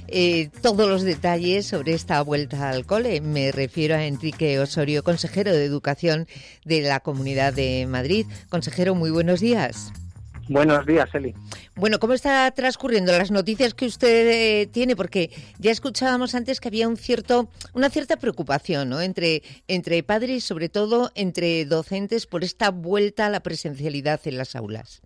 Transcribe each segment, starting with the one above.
todos los detalles sobre esta vuelta al cole. Me refiero a Enrique Osorio, consejero de Educación de la Comunidad de Madrid. Consejero, muy buenos días. Buenos días, Eli. Bueno, ¿cómo está transcurriendo las noticias que usted tiene? Porque ya escuchábamos antes que había una cierta preocupación, ¿no? entre padres y sobre todo entre docentes por esta vuelta a la presencialidad en las aulas.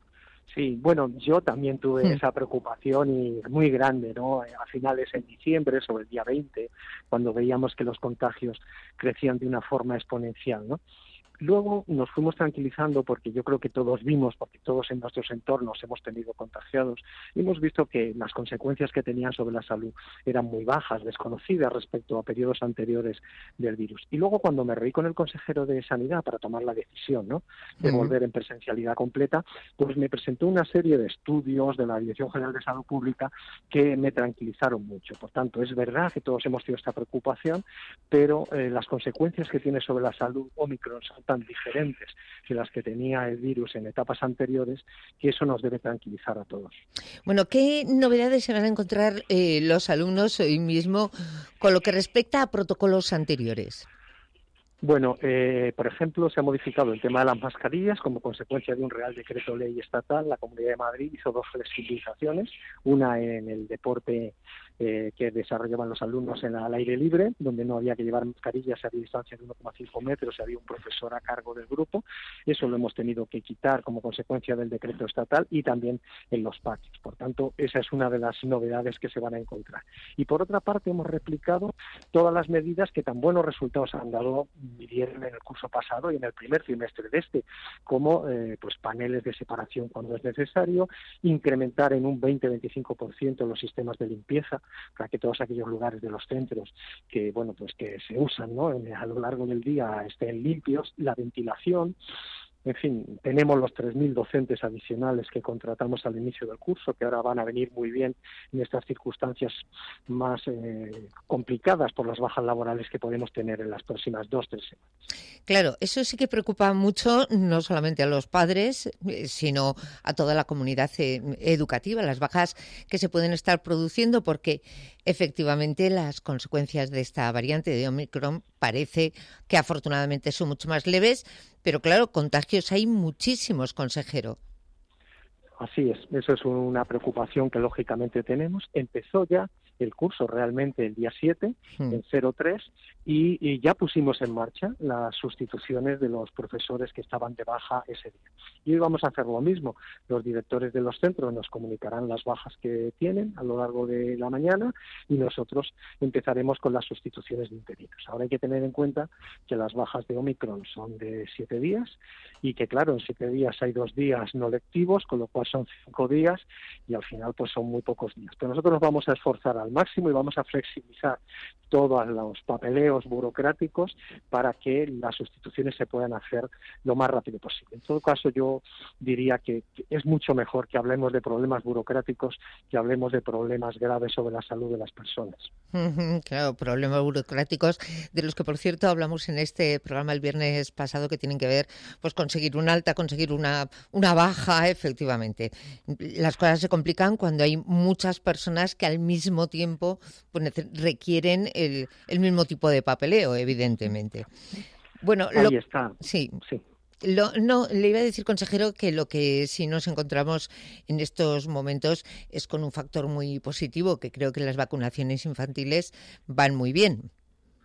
Sí, bueno, yo también tuve esa preocupación y muy grande, ¿no? A finales en diciembre, sobre el día 20, cuando veíamos que los contagios crecían de una forma exponencial, ¿no? Luego nos fuimos tranquilizando porque yo creo que todos vimos, porque todos en nuestros entornos hemos tenido contagiados, y hemos visto que las consecuencias que tenían sobre la salud eran muy bajas, desconocidas respecto a periodos anteriores del virus. Y luego cuando me reí con el consejero de Sanidad para tomar la decisión, ¿no?, de volver en presencialidad completa, pues me presentó una serie de estudios de la Dirección General de Salud Pública que me tranquilizaron mucho. Por tanto, es verdad que todos hemos tenido esta preocupación, pero las consecuencias que tiene sobre la salud Omicron son tan diferentes que las que tenía el virus en etapas anteriores, que eso nos debe tranquilizar a todos. Bueno, ¿qué novedades se van a encontrar los alumnos hoy mismo con lo que respecta a protocolos anteriores? Bueno, por ejemplo, se ha modificado el tema de las mascarillas como consecuencia de un Real Decreto Ley estatal. La Comunidad de Madrid hizo 2 flexibilizaciones, una en el deporte que desarrollaban los alumnos al aire libre, donde no había que llevar mascarillas, había distancia de 1,5 metros, había un profesor a cargo del grupo. Eso lo hemos tenido que quitar como consecuencia del decreto estatal, y también en los patios. Por tanto, esa es una de las novedades que se van a encontrar. Y por otra parte, hemos replicado todas las medidas que tan buenos resultados han dado en el curso pasado y en el primer trimestre de este, como pues paneles de separación cuando es necesario, incrementar en un 20-25% los sistemas de limpieza para que todos aquellos lugares de los centros que bueno pues que se usan, ¿no?, a lo largo del día estén limpios, la ventilación. En fin, tenemos los 3.000 docentes adicionales que contratamos al inicio del curso, que ahora van a venir muy bien en estas circunstancias más complicadas por las bajas laborales que podemos tener en las próximas 2-3 semanas. Claro, eso sí que preocupa mucho, no solamente a los padres, sino a toda la comunidad educativa, las bajas que se pueden estar produciendo, porque efectivamente las consecuencias de esta variante de Omicron parece que afortunadamente son mucho más leves, pero claro, contagios hay muchísimos, consejero. Así es, eso es una preocupación que lógicamente tenemos. Empezó ya el curso realmente el día 7, en 03, y ya pusimos en marcha las sustituciones de los profesores que estaban de baja ese día. Y hoy vamos a hacer lo mismo. Los directores de los centros nos comunicarán las bajas que tienen a lo largo de la mañana, y nosotros empezaremos con las sustituciones de interinos. Ahora hay que tener en cuenta que las bajas de Omicron son de 7 días, y que claro, en 7 días hay 2 días no lectivos, con lo cual son 5 días, y al final pues son muy pocos días. Pero nosotros nos vamos a esforzar al máximo y vamos a flexibilizar todos los papeleos burocráticos para que las sustituciones se puedan hacer lo más rápido posible. En todo caso, yo diría que es mucho mejor que hablemos de problemas burocráticos que hablemos de problemas graves sobre la salud de las personas. Claro, problemas burocráticos de los que, por cierto, hablamos en este programa el viernes pasado, que tienen que ver pues conseguir un alta, conseguir una baja, efectivamente. Las cosas se complican cuando hay muchas personas que al mismo tiempo pues, requieren el mismo tipo de papeleo, evidentemente. Bueno, ahí está. Sí. No, le iba a decir, consejero, que lo que sí nos encontramos en estos momentos es con un factor muy positivo, que creo que las vacunaciones infantiles van muy bien.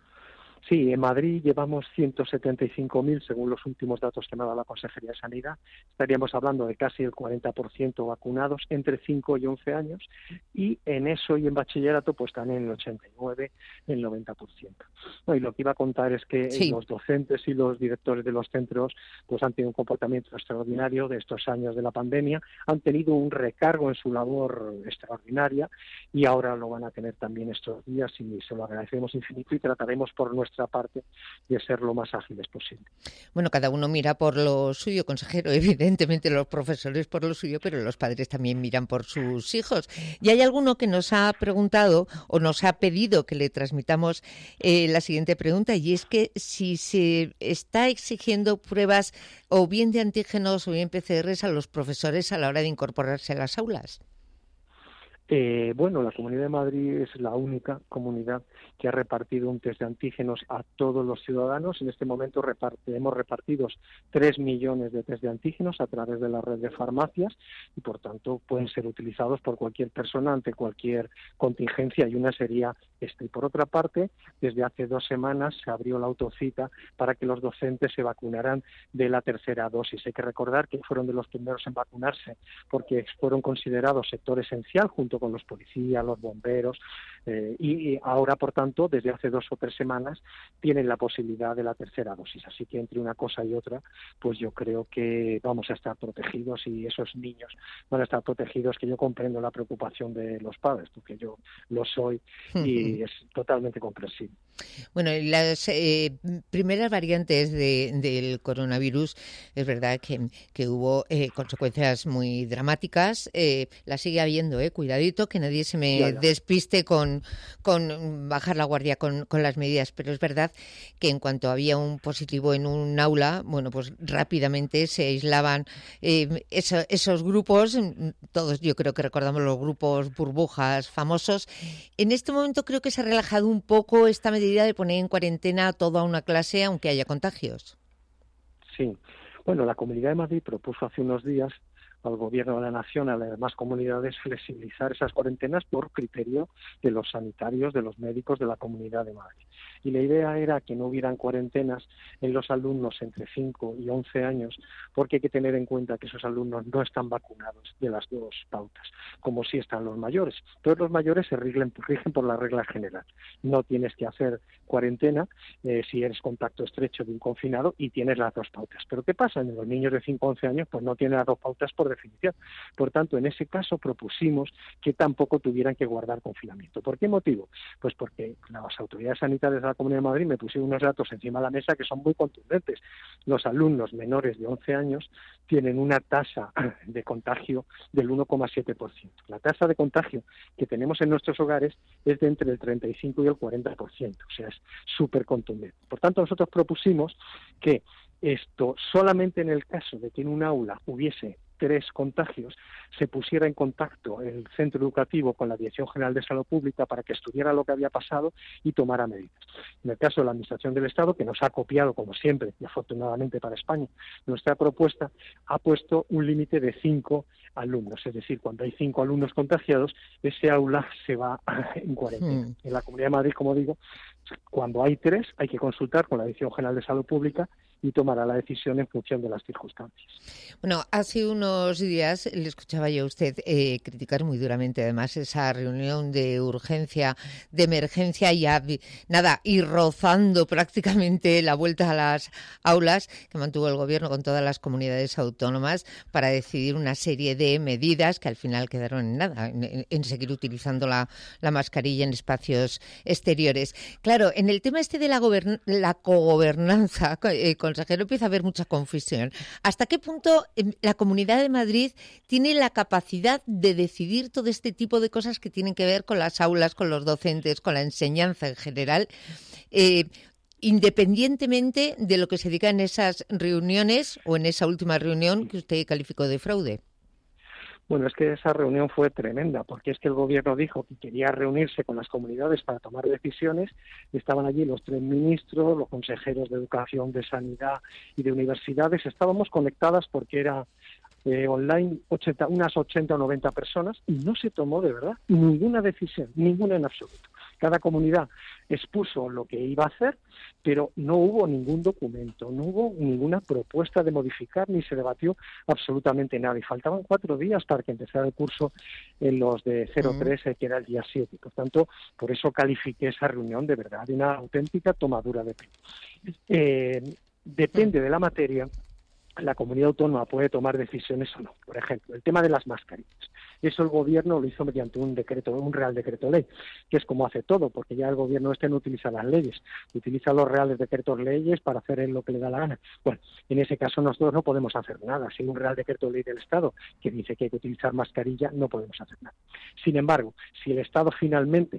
Sí, en Madrid llevamos 175.000, según los últimos datos que me ha dado la Consejería de Sanidad. Estaríamos hablando de casi el 40% vacunados entre 5 y 11 años, y en eso y en bachillerato pues están en el 89, el 90%. No, y lo que iba a contar es que los docentes y los directores de los centros pues han tenido un comportamiento extraordinario de estos años de la pandemia, han tenido un recargo en su labor extraordinaria, y ahora lo van a tener también estos días, y se lo agradecemos infinito, y trataremos por nuestra parte de ser lo más ágiles posible. Bueno, cada uno mira por lo suyo, consejero, evidentemente los profesores por lo suyo, pero los padres también miran por sus hijos. Y hay alguno que nos ha preguntado o nos ha pedido que le transmitamos la siguiente pregunta, y es que si se está exigiendo pruebas o bien de antígenos o bien PCRs a los profesores a la hora de incorporarse a las aulas. Bueno, la Comunidad de Madrid es la única comunidad que ha repartido un test de antígenos a todos los ciudadanos. En este momento hemos repartido 3 millones de test de antígenos a través de la red de farmacias y, por tanto, pueden ser utilizados por cualquier persona ante cualquier contingencia, y una sería esta. Y, por otra parte, desde hace 2 semanas se abrió la autocita para que los docentes se vacunaran de la tercera dosis. Hay que recordar que fueron de los primeros en vacunarse porque fueron considerados sector esencial junto con los policías, los bomberos, y ahora, por tanto, desde hace 2 o 3 semanas tienen la posibilidad de la tercera dosis. Así que entre una cosa y otra, pues yo creo que vamos a estar protegidos, y esos niños van a estar protegidos, que yo comprendo la preocupación de los padres, porque yo lo soy y es totalmente comprensible. Bueno, las primeras variantes del coronavirus, es verdad que hubo consecuencias muy dramáticas. Las sigue habiendo, cuidadito, que nadie se me despiste con bajar la guardia con las medidas. Pero es verdad que en cuanto había un positivo en un aula, bueno, pues rápidamente se aislaban esos grupos. Todos yo creo que recordamos los grupos burbujas famosos. En este momento creo que se ha relajado un poco esta medida de poner en cuarentena a toda una clase aunque haya contagios. Sí. Bueno, la Comunidad de Madrid propuso hace unos días al Gobierno de la Nación, a las demás comunidades, flexibilizar esas cuarentenas por criterio de los sanitarios, de los médicos de la Comunidad de Madrid. Y la idea era que no hubieran cuarentenas en los alumnos entre 5 y 11 años, porque hay que tener en cuenta que esos alumnos no están vacunados de las 2 pautas, como sí están los mayores. Todos los mayores se rigen por la regla general. No tienes que hacer cuarentena si eres contacto estrecho de un confinado y tienes las 2 pautas. Pero ¿qué pasa? En los niños de 5 a 11 años pues no tienen las 2 pautas por definición. Por tanto, en ese caso propusimos que tampoco tuvieran que guardar confinamiento. ¿Por qué motivo? Pues porque las autoridades sanitarias de la Comunidad de Madrid me pusieron unos datos encima de la mesa que son muy contundentes. Los alumnos menores de 11 años tienen una tasa de contagio del 1,7%. La tasa de contagio que tenemos en nuestros hogares es de entre el 35 y el 40%, o sea, es súper contundente. Por tanto, nosotros propusimos que esto solamente en el caso de que en un aula hubiese 3 contagios, se pusiera en contacto el centro educativo con la Dirección General de Salud Pública para que estudiara lo que había pasado y tomara medidas. En el caso de la Administración del Estado, que nos ha copiado, como siempre, y afortunadamente para España, nuestra propuesta ha puesto un límite de 5 alumnos. Es decir, cuando hay 5 alumnos contagiados, ese aula se va en cuarentena. En la Comunidad de Madrid, como digo, cuando hay 3, hay que consultar con la Dirección General de Salud Pública y tomará la decisión en función de las circunstancias. Bueno, hace unos días le escuchaba yo a usted criticar muy duramente además esa reunión de urgencia, de emergencia, y rozando prácticamente la vuelta a las aulas que mantuvo el Gobierno con todas las comunidades autónomas para decidir una serie de medidas que al final quedaron en nada, en seguir utilizando la mascarilla en espacios exteriores. Claro, en el tema este de la cogobernanza, consejero, empieza a haber mucha confusión. ¿Hasta qué punto la Comunidad de Madrid tiene la capacidad de decidir todo este tipo de cosas que tienen que ver con las aulas, con los docentes, con la enseñanza en general, independientemente de lo que se diga en esas reuniones o en esa última reunión que usted calificó de fraude? Bueno, es que esa reunión fue tremenda, porque es que el Gobierno dijo que quería reunirse con las comunidades para tomar decisiones. Estaban allí los 3 ministros, los consejeros de Educación, de Sanidad y de Universidades. Estábamos conectadas porque era online unas 80 o 90 personas, y no se tomó de verdad ninguna decisión, ninguna en absoluto. Cada comunidad expuso lo que iba a hacer, pero no hubo ningún documento, no hubo ninguna propuesta de modificar, ni se debatió absolutamente nada. Y faltaban 4 días para que empezara el curso en los de 0-3, que era el día 7. Por tanto, por eso califiqué esa reunión de verdad de una auténtica tomadura de pelo. Depende de la materia, la comunidad autónoma puede tomar decisiones o no. Por ejemplo, el tema de las mascarillas. Eso el Gobierno lo hizo mediante un Real Decreto Ley, que es como hace todo, porque ya el Gobierno no utiliza las leyes, utiliza los Reales Decretos Leyes para hacer lo que le da la gana. Bueno, en ese caso nosotros no podemos hacer nada. Si hay un Real Decreto Ley del Estado que dice que hay que utilizar mascarilla, no podemos hacer nada. Sin embargo, si el Estado finalmente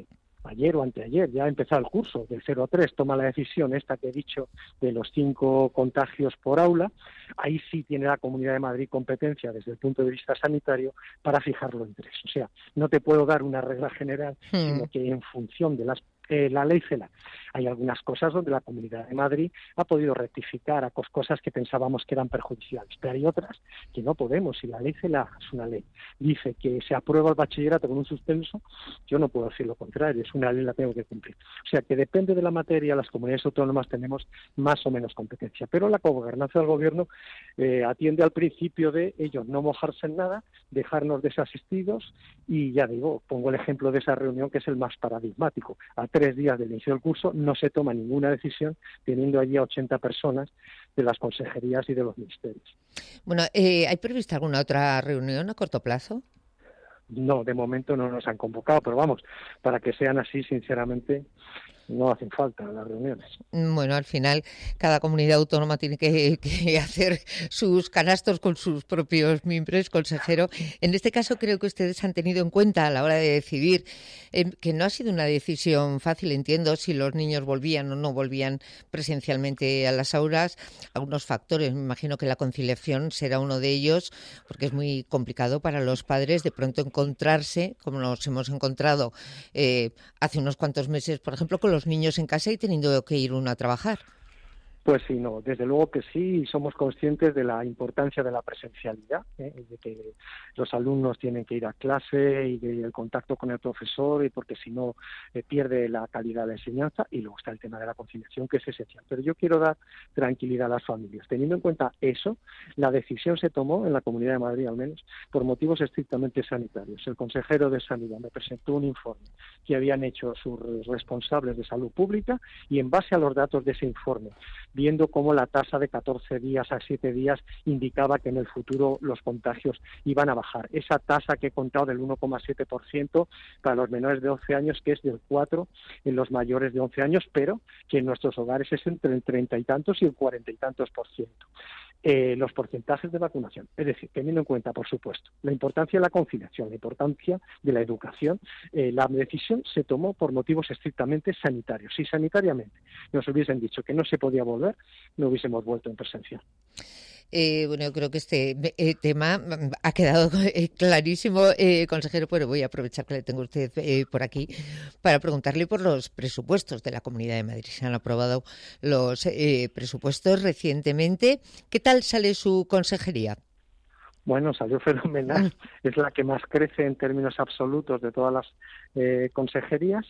ayer o anteayer, ya ha empezado el curso del 0 a 3, toma la decisión esta que he dicho de los 5 contagios por aula, ahí sí tiene la Comunidad de Madrid competencia desde el punto de vista sanitario para fijarlo en 3. O sea, no te puedo dar una regla general, sino que en función de la ley CELA. Hay algunas cosas donde la Comunidad de Madrid ha podido rectificar a cosas que pensábamos que eran perjudiciales, pero hay otras que no podemos. Si la ley CELA es una ley, dice que se aprueba el bachillerato con un suspenso, yo no puedo decir lo contrario, es una ley, la tengo que cumplir. O sea que depende de la materia, las comunidades autónomas tenemos más o menos competencia, pero la gobernanza del gobierno atiende al principio de ellos no mojarse en nada, dejarnos desasistidos y ya digo, pongo el ejemplo de esa reunión que es el más paradigmático. A 3 días del inicio del curso no se toma ninguna decisión teniendo allí a 80 personas de las consejerías y de los ministerios. Bueno, ¿hay prevista alguna otra reunión a corto plazo? No, de momento no nos han convocado, pero vamos, para que sean así, sinceramente, no hacen falta las reuniones. Bueno, al final cada comunidad autónoma tiene que hacer sus canastos con sus propios mimbres, consejero. En este caso creo que ustedes han tenido en cuenta a la hora de decidir que no ha sido una decisión fácil, entiendo, si los niños volvían o no volvían presencialmente a las aulas. Algunos factores, me imagino que la conciliación será uno de ellos, porque es muy complicado para los padres de pronto encontrarse, como nos hemos encontrado hace unos cuantos meses, por ejemplo, con los niños en casa y teniendo que ir uno a trabajar. Pues sí, no, desde luego que sí, somos conscientes de la importancia de la presencialidad, de que los alumnos tienen que ir a clase y del contacto con el profesor, y porque si no pierde la calidad de la enseñanza, y luego está el tema de la conciliación, que es esencial. Pero yo quiero dar tranquilidad a las familias. Teniendo en cuenta eso, la decisión se tomó en la Comunidad de Madrid, al menos, por motivos estrictamente sanitarios. El consejero de Sanidad me presentó un informe que habían hecho sus responsables de salud pública, y en base a los datos de ese informe, viendo cómo la tasa de 14 días a 7 días indicaba que en el futuro los contagios iban a bajar. Esa tasa que he contado del 1,7% para los menores de 11 años, que es del 4% en los mayores de 11 años, pero que en nuestros hogares es entre el 30 y tantos y el 40 y tantos por ciento. Los porcentajes de vacunación, es decir, teniendo en cuenta, por supuesto, la importancia de la conciliación, la importancia de la educación, la decisión se tomó por motivos estrictamente sanitarios. Si sanitariamente nos hubiesen dicho que no se podía volver, no hubiésemos vuelto en presencial. Bueno, yo creo que este tema ha quedado clarísimo, consejero, pero voy a aprovechar que le tengo a usted por aquí para preguntarle por los presupuestos de la Comunidad de Madrid. Se han aprobado los presupuestos recientemente. ¿Qué tal sale su consejería? Bueno, salió fenomenal. Es la que más crece en términos absolutos de todas las consejerías.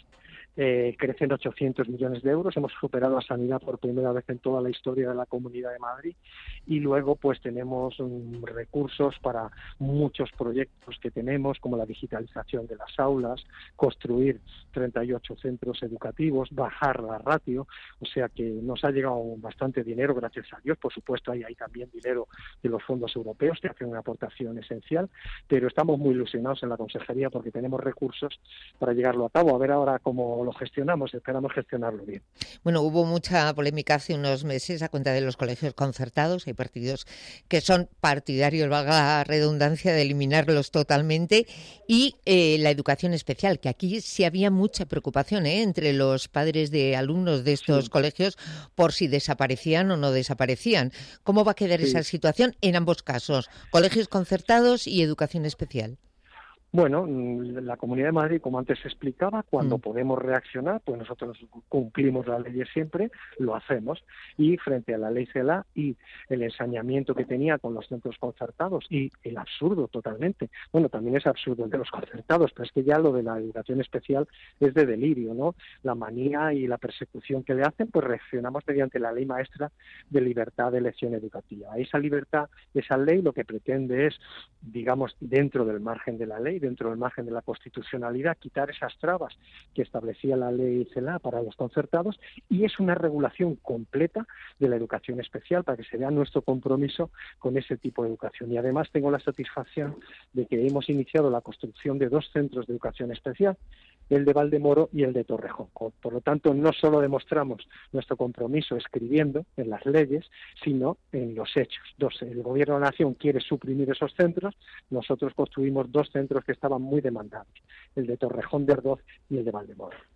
Crecen 800 millones de euros, hemos superado a Sanidad por primera vez en toda la historia de la Comunidad de Madrid, y luego pues tenemos recursos para muchos proyectos que tenemos, como la digitalización de las aulas, construir 38 centros educativos, bajar la ratio, o sea que nos ha llegado bastante dinero, gracias a Dios. Por supuesto hay también dinero de los fondos europeos que hacen una aportación esencial, pero estamos muy ilusionados en la consejería porque tenemos recursos para llegarlo a cabo. A ver ahora cómo lo gestionamos, esperamos gestionarlo bien. Bueno, hubo mucha polémica hace unos meses a cuenta de los colegios concertados. Hay partidos que son partidarios, valga la redundancia, de eliminarlos totalmente, y la educación especial, que aquí sí había mucha preocupación entre los padres de alumnos de estos colegios por si desaparecían o no desaparecían. ¿Cómo va a quedar esa situación en ambos casos, colegios concertados y educación especial? Bueno, la Comunidad de Madrid, como antes se explicaba, cuando podemos reaccionar, pues nosotros cumplimos las leyes siempre, lo hacemos. Y frente a la ley CELA y el ensañamiento que tenía con los centros concertados, y el absurdo totalmente, bueno, también es absurdo el de los concertados, pero es que ya lo de la educación especial es de delirio, ¿no? La manía y la persecución que le hacen, pues reaccionamos mediante la ley maestra de libertad de elección educativa. Esa libertad, esa ley lo que pretende es, digamos, dentro del margen de la ley, dentro del margen de la constitucionalidad, quitar esas trabas que establecía la ley CELA para los concertados, y es una regulación completa de la educación especial para que se vea nuestro compromiso con ese tipo de educación. Y además tengo la satisfacción de que hemos iniciado la construcción de 2 centros de educación especial, el de Valdemoro y el de Torrejón. Por lo tanto, no solo demostramos nuestro compromiso escribiendo en las leyes, sino en los hechos. El Gobierno de la Nación quiere suprimir esos centros, nosotros construimos 2 centros que estaban muy demandados, el de Torrejón de Ardoz y el de Valdemoro.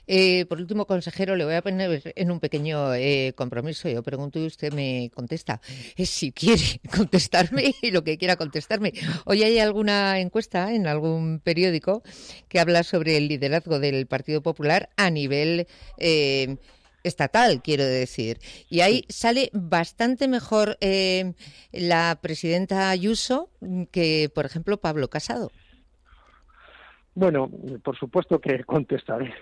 Por último, consejero, le voy a poner en un pequeño compromiso. Yo pregunto y usted me contesta. Si quiere contestarme y lo que quiera contestarme. Hoy hay alguna encuesta en algún periódico que habla sobre el liderazgo del Partido Popular a nivel estatal, quiero decir. Y ahí sale bastante mejor la presidenta Ayuso que, por ejemplo, Pablo Casado. Bueno, por supuesto que contestaré.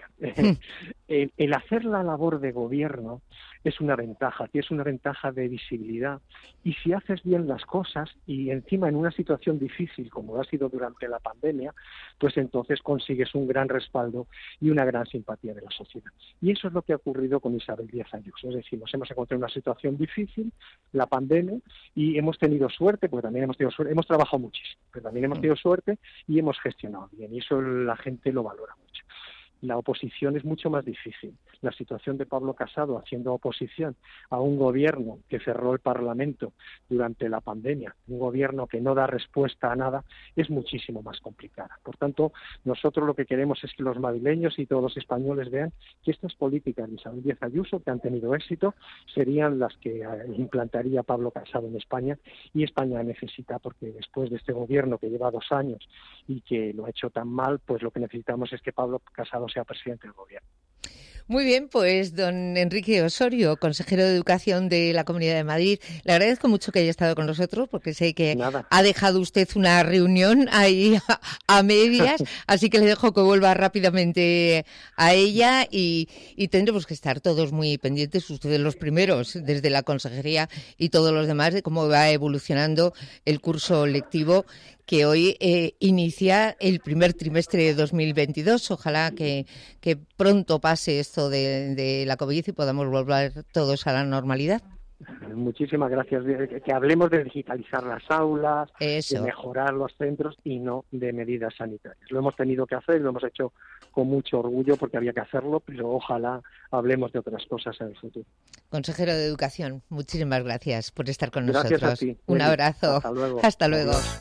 El hacer la labor de gobierno es una ventaja, es una ventaja de visibilidad. Y si haces bien las cosas y encima en una situación difícil como ha sido durante la pandemia, pues entonces consigues un gran respaldo y una gran simpatía de la sociedad. Y eso es lo que ha ocurrido con Isabel Díaz Ayuso. Es decir, nos hemos encontrado en una situación difícil, la pandemia, y hemos tenido suerte, porque también hemos tenido suerte, hemos trabajado muchísimo, pero también hemos tenido suerte y hemos gestionado bien. Y eso la gente lo valora mucho. La oposición es mucho más difícil. La situación de Pablo Casado haciendo oposición a un gobierno que cerró el Parlamento durante la pandemia, un gobierno que no da respuesta a nada, es muchísimo más complicada. Por tanto, nosotros lo que queremos es que los madrileños y todos los españoles vean que estas políticas de Isabel Díaz Ayuso, que han tenido éxito, serían las que implantaría Pablo Casado en España, y España necesita, porque después de este gobierno que lleva 2 años y que lo ha hecho tan mal, pues lo que necesitamos es que Pablo Casado sea presidente del gobierno. Muy bien, pues don Enrique Osorio, consejero de Educación de la Comunidad de Madrid, le agradezco mucho que haya estado con nosotros, porque sé que ha dejado usted una reunión ahí a medias, así que le dejo que vuelva rápidamente a ella y tendremos que estar todos muy pendientes, ustedes los primeros, desde la consejería y todos los demás, de cómo va evolucionando el curso lectivo que hoy inicia el primer trimestre de 2022. Ojalá que pronto pase esto de la COVID y podamos volver todos a la normalidad. Muchísimas gracias. Que hablemos de digitalizar las aulas, Eso. De mejorar los centros y no de medidas sanitarias. Lo hemos tenido que hacer, lo hemos hecho con mucho orgullo porque había que hacerlo, pero ojalá hablemos de otras cosas en el futuro. Consejero de Educación, muchísimas gracias por estar con nosotros. Gracias a ti. Un abrazo. Hasta luego. Hasta luego. Adiós.